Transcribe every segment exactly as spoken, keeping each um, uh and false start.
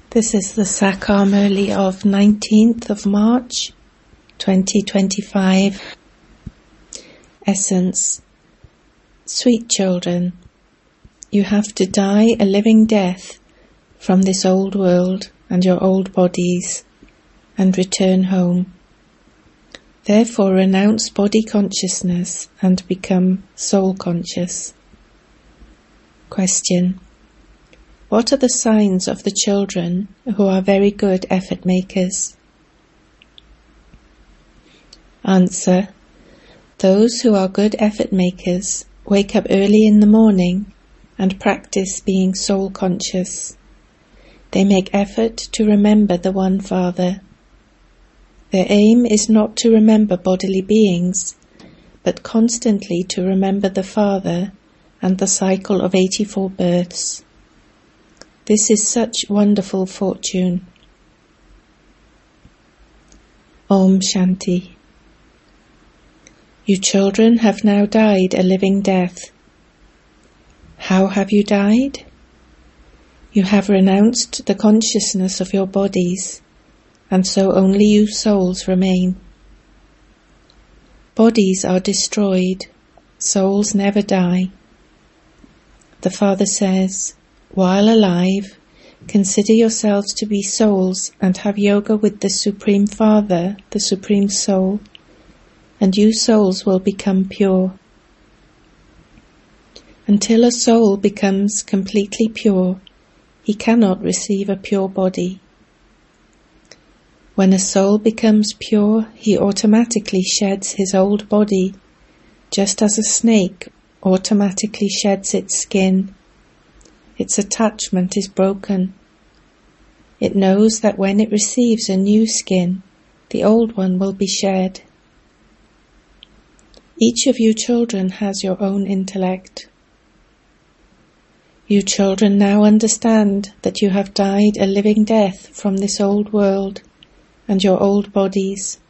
This is the Sakar Murli of nineteenth of March, twenty twenty-five. Essence. Sweet children, you have to die a living death from this old world and your old bodies, and return home. Therefore renounce body consciousness and become soul conscious. Question. What are the signs of the children who are very good effort makers? Answer. Those who are good effort makers wake up early in the morning and practice being soul conscious. They make effort to remember the One Father. Their aim is not to remember bodily beings, but constantly to remember the Father and the cycle of eighty-four births. This is such wonderful fortune. Om Shanti. You children have now died a living death. How have you died? You have renounced the consciousness of your bodies, and so only you souls remain. Bodies are destroyed, souls never die. The Father says, while alive, consider yourselves to be souls and have yoga with the Supreme Father, the Supreme Soul, and you souls will become pure. Until a soul becomes completely pure, he cannot receive a pure body. When a soul becomes pure, he automatically sheds his old body, just as a snake automatically sheds its skin. Its attachment is broken. It knows that when it receives a new skin, the old one will be shed. Each of you children has your own intellect. You children now understand that you have died a living death from this old world and your old bodies.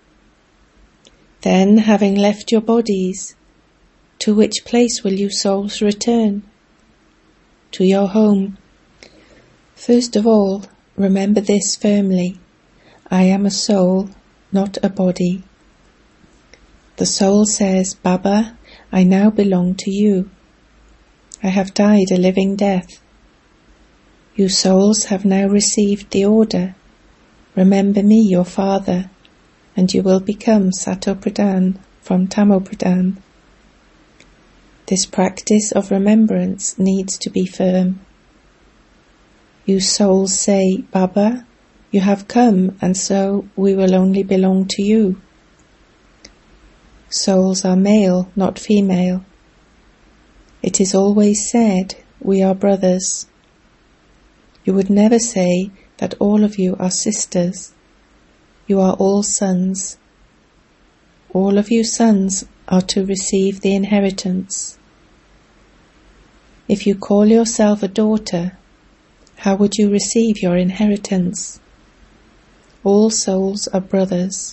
Then, having left your bodies, to which place will you souls return? To your home. First of all, remember this firmly. I am a soul, not a body. The soul says, Baba, I now belong to you. I have died a living death. You souls have now received the order. Remember me, your father, and you will become Sato Pradhan from Tamo Pradhan. This practice of remembrance needs to be firm. You souls say, Baba, you have come, and so we will only belong to you. Souls are male, not female. It is always said, we are brothers. You would never say that all of you are sisters. You are all sons. All of you sons are to receive the inheritance. If you call yourself a daughter, how would you receive your inheritance? All souls are brothers.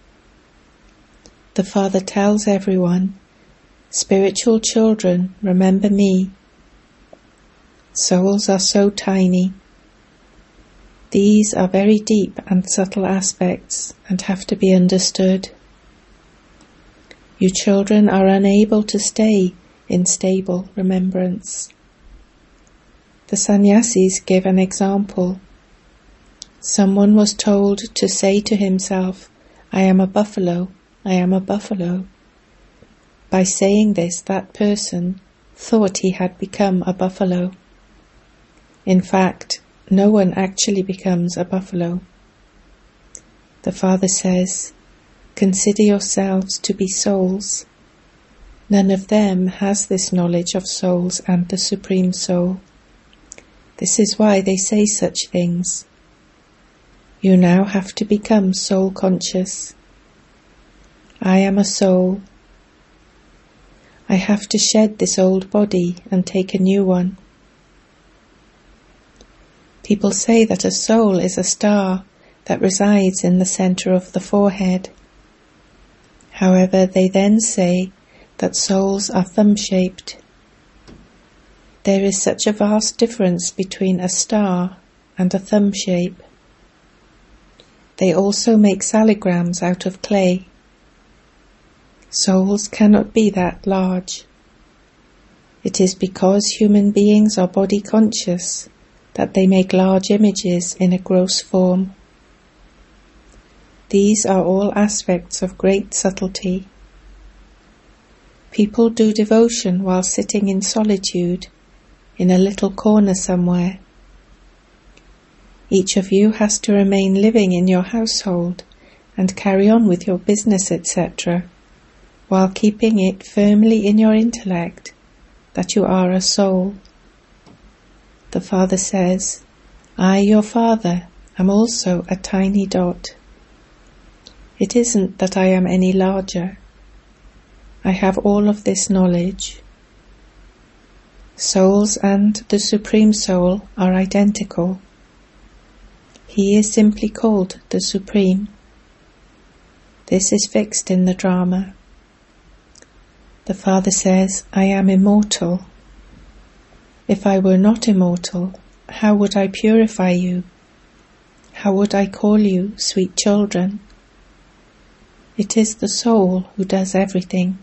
The Father tells everyone, spiritual children, remember me. Souls are so tiny. These are very deep and subtle aspects and have to be understood. You children are unable to stay in stable remembrance. The sannyasis give an example. Someone was told to say to himself, I am a buffalo, I am a buffalo. By saying this, that person thought he had become a buffalo. In fact, no one actually becomes a buffalo. The Father says, consider yourselves to be souls. None of them has this knowledge of souls and the Supreme Soul. This is why they say such things. You now have to become soul conscious. I am a soul. I have to shed this old body and take a new one. People say that a soul is a star that resides in the center of the forehead. However, they then say that souls are thumb-shaped. There is such a vast difference between a star and a thumb shape. They also make salagrams out of clay. Souls cannot be that large. It is because human beings are body conscious that they make large images in a gross form. These are all aspects of great subtlety. People do devotion while sitting in solitude in a little corner somewhere. Each of you has to remain living in your household and carry on with your business, et cetera, while keeping it firmly in your intellect that you are a soul. The Father says, I, your Father, am also a tiny dot. It isn't that I am any larger. I have all of this knowledge. Souls and the Supreme Soul are identical. He is simply called the Supreme. This is fixed in the drama. The Father says, I am immortal. If I were not immortal, how would I purify you? How would I call you sweet children? It is the soul who does everything.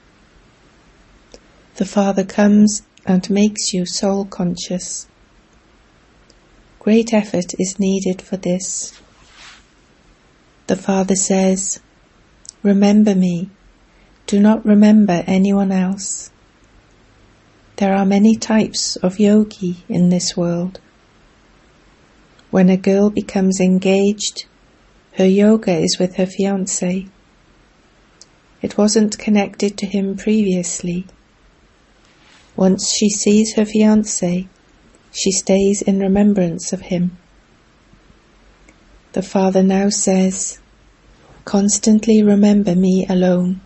The Father comes and makes you soul conscious. Great effort is needed for this. The Father says, remember me, do not remember anyone else. There are many types of yogi in this world. When a girl becomes engaged, her yoga is with her fiancé. It wasn't connected to him previously. Once she sees her fiancé, she stays in remembrance of him. The Father now says, constantly remember me alone.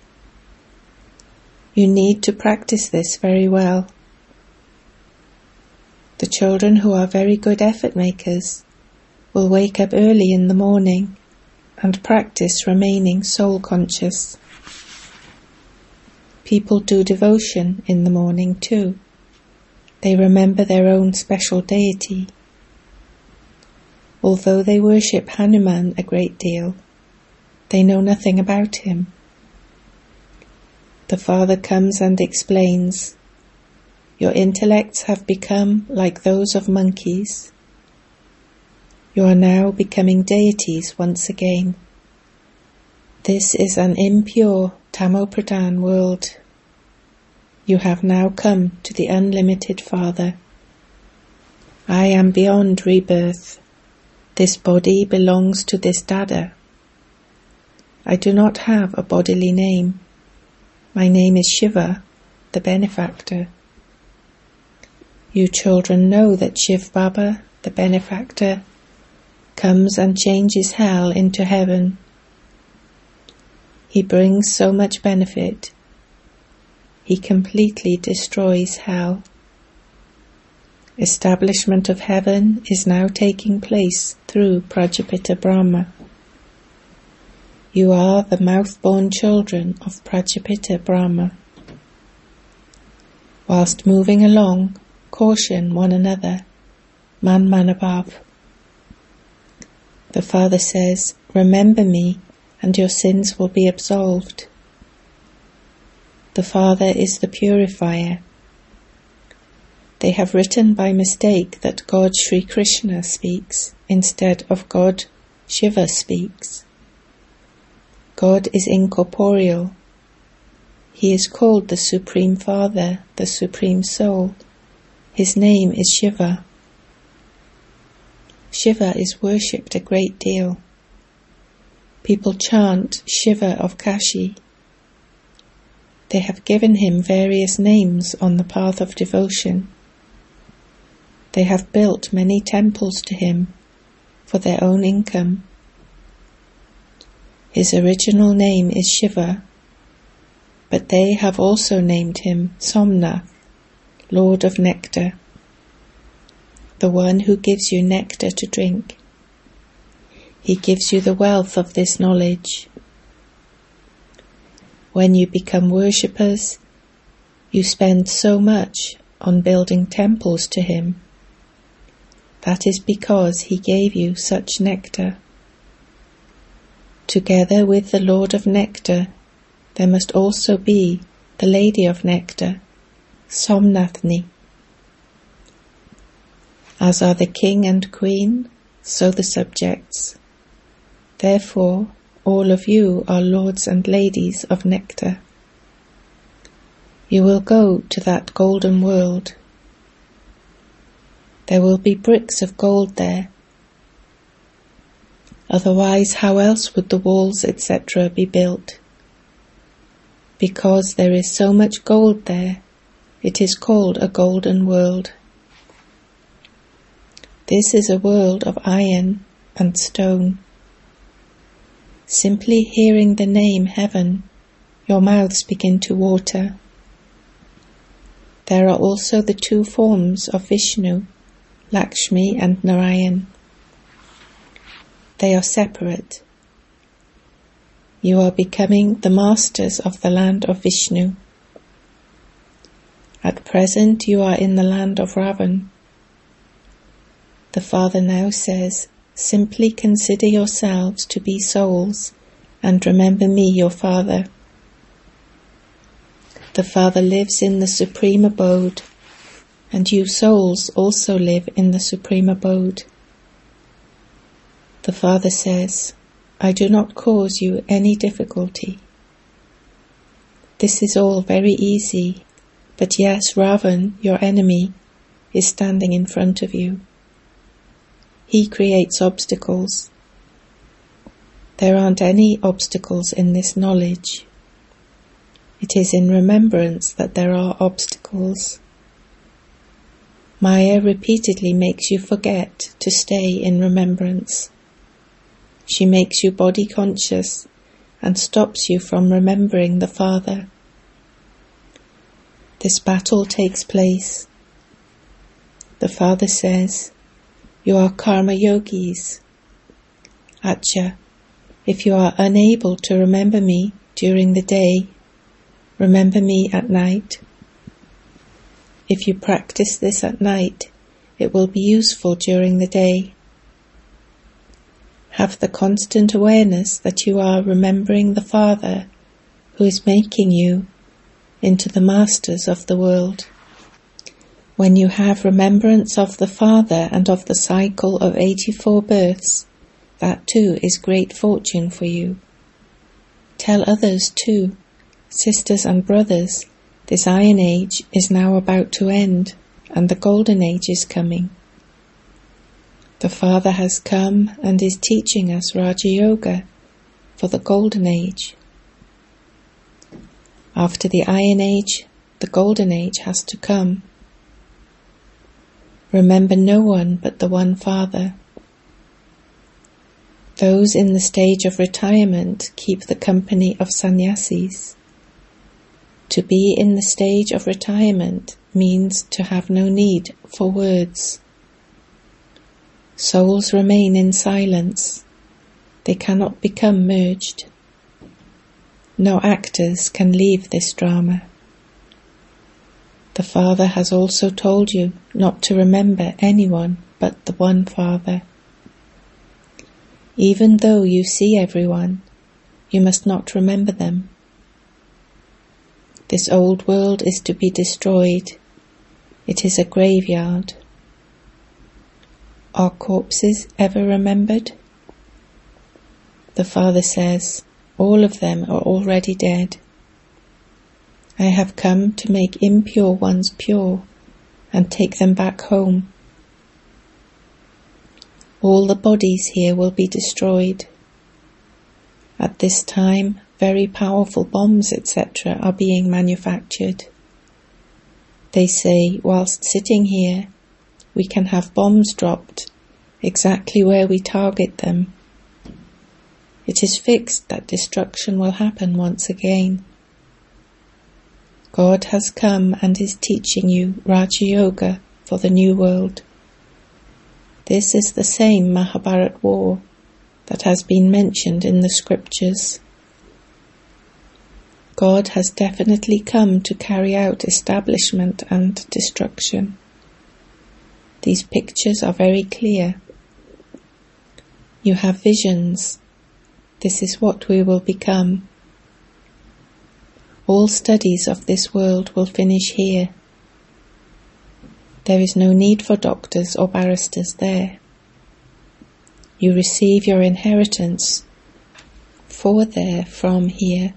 You need to practice this very well. The children who are very good effort makers will wake up early in the morning and practice remaining soul conscious. People do devotion in the morning too. They remember their own special deity. Although they worship Hanuman a great deal, they know nothing about him. The Father comes and explains, your intellects have become like those of monkeys. You are now becoming deities once again. This is an impure Tamo-Pradhan world. You have now come to the unlimited Father. I am beyond rebirth. This body belongs to this Dada. I do not have a bodily name. My name is Shiva, the benefactor. You children know that Shiv Baba, the benefactor, comes and changes hell into heaven. He brings so much benefit. He completely destroys hell. Establishment of heaven is now taking place through Prajapita Brahma. You are the mouth-born children of Prajapita Brahma. Whilst moving along, caution one another, man manabhav. The Father says, remember me and your sins will be absolved. The Father is the purifier. They have written by mistake that God Sri Krishna speaks instead of God Shiva speaks. God is incorporeal. He is called the Supreme Father, the Supreme Soul. His name is Shiva. Shiva is worshipped a great deal. People chant Shiva of Kashi. They have given him various names on the path of devotion. They have built many temples to him for their own income. His original name is Shiva, but they have also named him Somnath, Lord of Nectar, the one who gives you nectar to drink. He gives you the wealth of this knowledge. When you become worshippers, you spend so much on building temples to him. That is because he gave you such nectar. Together with the Lord of Nectar, there must also be the Lady of Nectar, Somnathni. As are the king and queen, so the subjects. Therefore, all of you are lords and ladies of nectar. You will go to that golden world. There will be bricks of gold there. Otherwise, how else would the walls, et cetera be built? Because there is so much gold there, it is called a golden world. This is a world of iron and stone. Simply hearing the name heaven, your mouths begin to water. There are also the two forms of Vishnu, Lakshmi and Narayan. They are separate. You are becoming the masters of the land of Vishnu. At present you are in the land of Ravan. The Father now says, simply consider yourselves to be souls and remember me, your Father. The Father lives in the supreme abode, and you souls also live in the supreme abode. The Father says, I do not cause you any difficulty. This is all very easy, but yes, Ravan, your enemy, is standing in front of you. He creates obstacles. There aren't any obstacles in this knowledge. It is in remembrance that there are obstacles. Maya repeatedly makes you forget to stay in remembrance. She makes you body conscious and stops you from remembering the Father. This battle takes place. The Father says, you are karma yogis. Acha, if you are unable to remember me during the day, remember me at night. If you practice this at night, it will be useful during the day. Have the constant awareness that you are remembering the Father who is making you into the masters of the world. When you have remembrance of the Father and of the cycle of eighty-four births, that too is great fortune for you. Tell others too, sisters and brothers, this Iron Age is now about to end, and the Golden Age is coming. The Father has come and is teaching us Raja Yoga for the Golden Age. After the Iron Age, the Golden Age has to come. Remember no one but the one Father. Those in the stage of retirement keep the company of sannyasis. To be in the stage of retirement means to have no need for words. Souls remain in silence. They cannot become merged. No actors can leave this drama. The Father has also told you not to remember anyone but the one Father. Even though you see everyone, you must not remember them. This old world is to be destroyed. It is a graveyard. Are corpses ever remembered? The Father says, all of them are already dead. I have come to make impure ones pure and take them back home. All the bodies here will be destroyed. At this time, very powerful bombs, et cetera are being manufactured. They say, whilst sitting here, we can have bombs dropped exactly where we target them. It is fixed that destruction will happen once again. God has come and is teaching you Raja Yoga for the new world. This is the same Mahabharat war that has been mentioned in the scriptures. God has definitely come to carry out establishment and destruction. These pictures are very clear. You have visions. This is what we will become. All studies of this world will finish here. There is no need for doctors or barristers there. You receive your inheritance for there from here.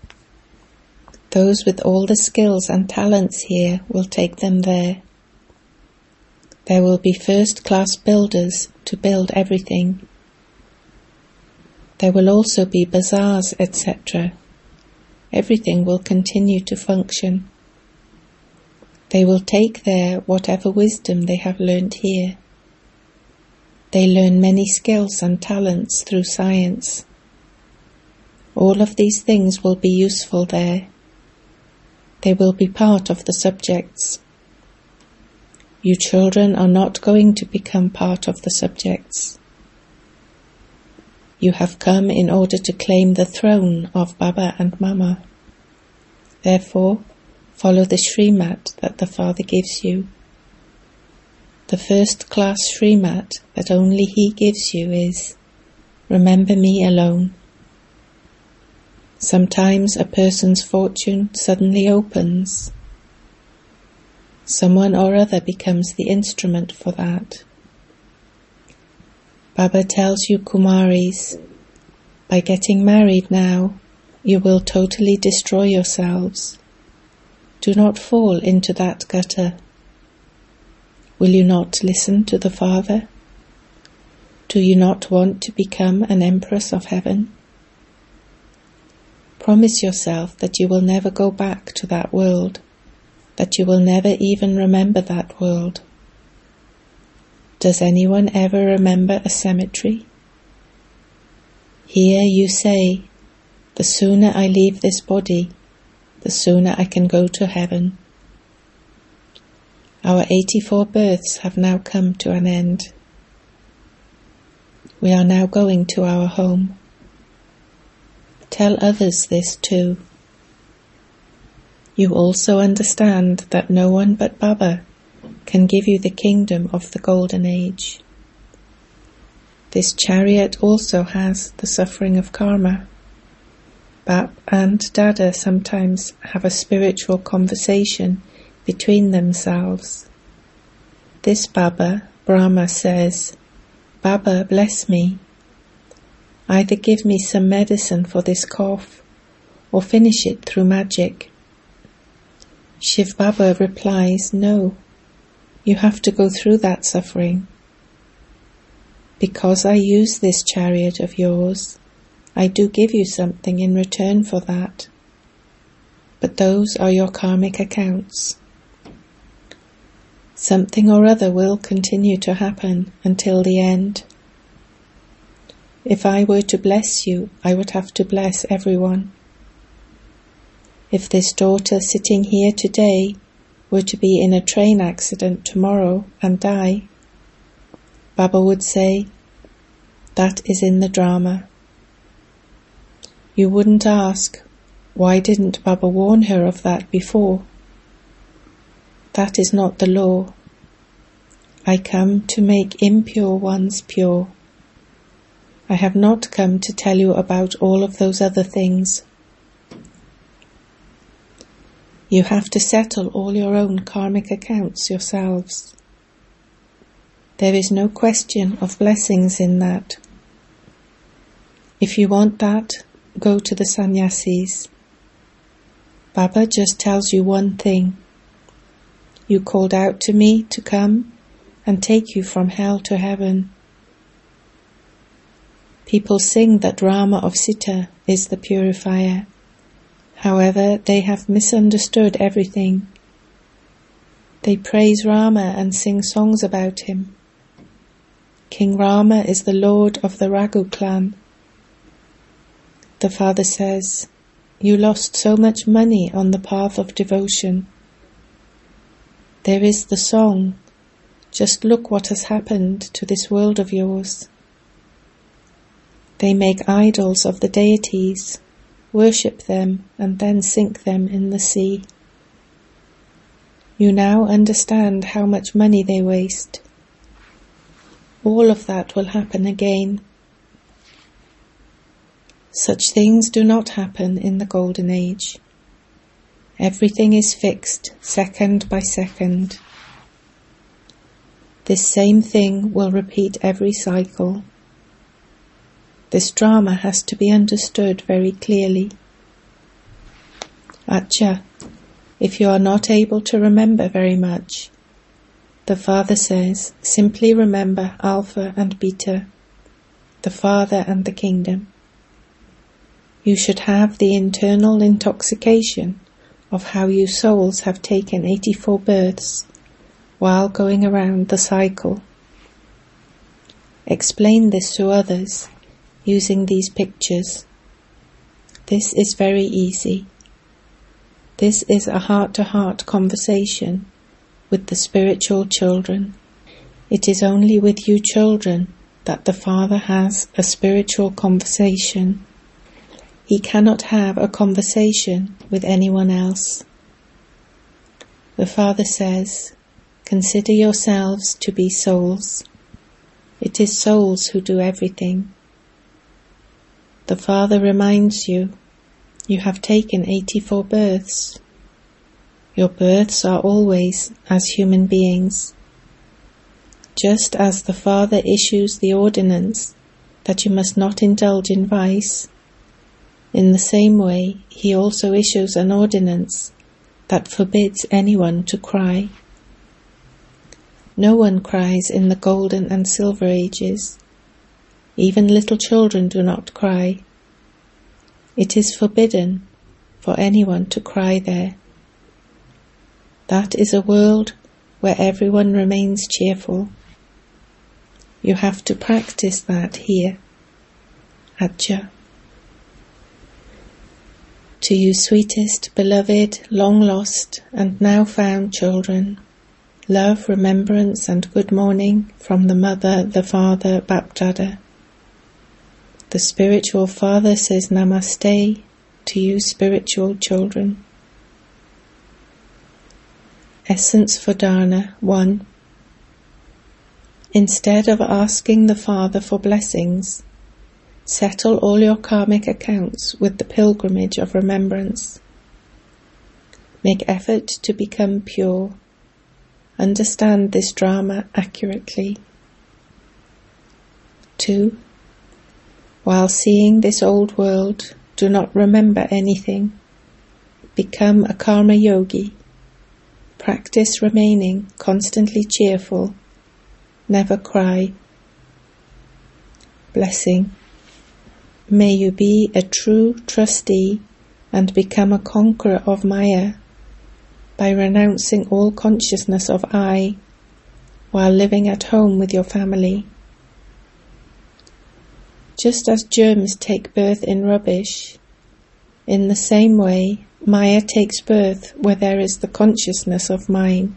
Those with all the skills and talents here will take them there. There will be first-class builders to build everything. There will also be bazaars, et cetera. Everything will continue to function. They will take there whatever wisdom they have learnt here. They learn many skills and talents through science. All of these things will be useful there. They will be part of the subjects. You children are not going to become part of the subjects. You have come in order to claim the throne of Baba and Mama. Therefore, follow the Srimat that the Father gives you. The first-class Srimat that only He gives you is, remember me alone. Sometimes a person's fortune suddenly opens. Someone or other becomes the instrument for that. Baba tells you Kumaris, by getting married now, you will totally destroy yourselves. Do not fall into that gutter. Will you not listen to the Father? Do you not want to become an Empress of Heaven? Promise yourself that you will never go back to that world, that you will never even remember that world. Does anyone ever remember a cemetery? Here you say, the sooner I leave this body, the sooner I can go to heaven. Our eighty-four births have now come to an end. We are now going to our home. Tell others this too. You also understand that no one but Baba can give you the kingdom of the golden age. This chariot also has the suffering of karma. Bap and Dada sometimes have a spiritual conversation between themselves. This Baba, Brahma, says, Baba, bless me. Either give me some medicine for this cough, or finish it through magic. Shiv Baba replies, no. You have to go through that suffering. Because I use this chariot of yours, I do give you something in return for that. But those are your karmic accounts. Something or other will continue to happen until the end. If I were to bless you, I would have to bless everyone. If this daughter sitting here today were to be in a train accident tomorrow and die, Baba would say, that is in the drama. You wouldn't ask, why didn't Baba warn her of that before? That is not the law. I come to make impure ones pure. I have not come to tell you about all of those other things. You have to settle all your own karmic accounts yourselves. There is no question of blessings in that. If you want that, go to the sannyasis. Baba just tells you one thing. You called out to me to come and take you from hell to heaven. People sing that Rama of Sita is the purifier. However, they have misunderstood everything. They praise Rama and sing songs about him. King Rama is the lord of the Raghu clan. The Father says, you lost so much money on the path of devotion. There is the song, just look what has happened to this world of yours. They make idols of the deities, worship them, and then sink them in the sea. You now understand how much money they waste. all of that will happen again. Such things do not happen in the Golden Age. Everything is fixed second by second. This same thing will repeat every cycle. This drama has to be understood very clearly. Acha, if you are not able to remember very much, the Father says, simply remember Alpha and Beta, the Father and the Kingdom. You should have the internal intoxication of how you souls have taken eighty-four births while going around the cycle. Explain this to others using these pictures. This is very easy. This is a heart-to-heart conversation with the spiritual children. It is only with you children that the Father has a spiritual conversation. He cannot have a conversation with anyone else. The Father says, consider yourselves to be souls. It is souls who do everything. The Father reminds you, you have taken eighty-four births. Your births are always as human beings. Just as the Father issues the ordinance that you must not indulge in vice, in the same way he also issues an ordinance that forbids anyone to cry. No one cries in the golden and silver ages. Even little children do not cry. It is forbidden for anyone to cry there. That is a world where everyone remains cheerful. You have to practice that here. Acha. To you sweetest, beloved, long lost and now found children, love, remembrance and good morning from the Mother, the Father, Bapdada. The spiritual Father says Namaste to you spiritual children. Essence for Dharna one. Instead of asking the Father for blessings, settle all your karmic accounts with the pilgrimage of remembrance. Make effort to become pure. Understand this drama accurately. two. While seeing this old world, do not remember anything. Become a karma yogi. Practice remaining constantly cheerful. Never cry. Blessing. May you be a true trustee and become a conqueror of Maya by renouncing all consciousness of I while living at home with your family. Just as germs take birth in rubbish, in the same way Maya takes birth where there is the consciousness of mine.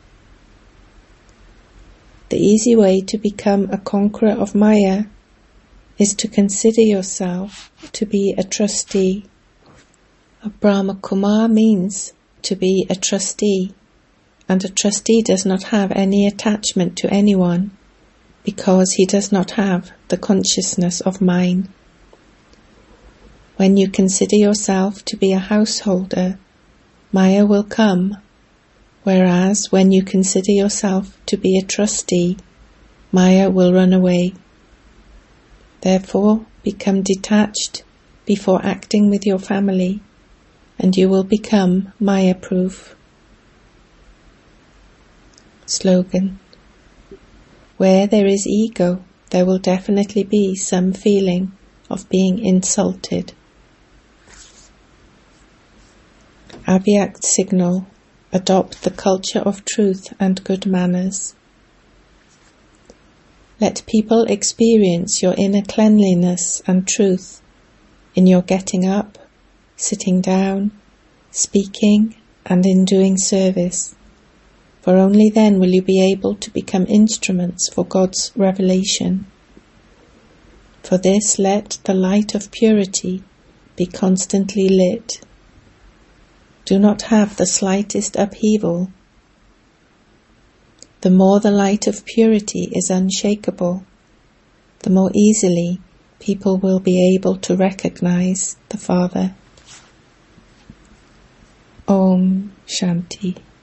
The easy way to become a conqueror of Maya is to consider yourself to be a trustee. A Brahma Kumar means to be a trustee, and a trustee does not have any attachment to anyone because he does not have the consciousness of mine. When you consider yourself to be a householder, Maya will come, whereas when you consider yourself to be a trustee, Maya will run away. Therefore, become detached before acting with your family, and you will become Maya-proof. Slogan. Where there is ego, there will definitely be some feeling of being insulted. Abhyakt signal. Adopt the culture of truth and good manners. Let people experience your inner cleanliness and truth in your getting up, sitting down, speaking, and in doing service, for only then will you be able to become instruments for God's revelation. For this, let the light of purity be constantly lit. Do not have the slightest upheaval. The more the light of purity is unshakable, the more easily people will be able to recognize the Father. Om Shanti.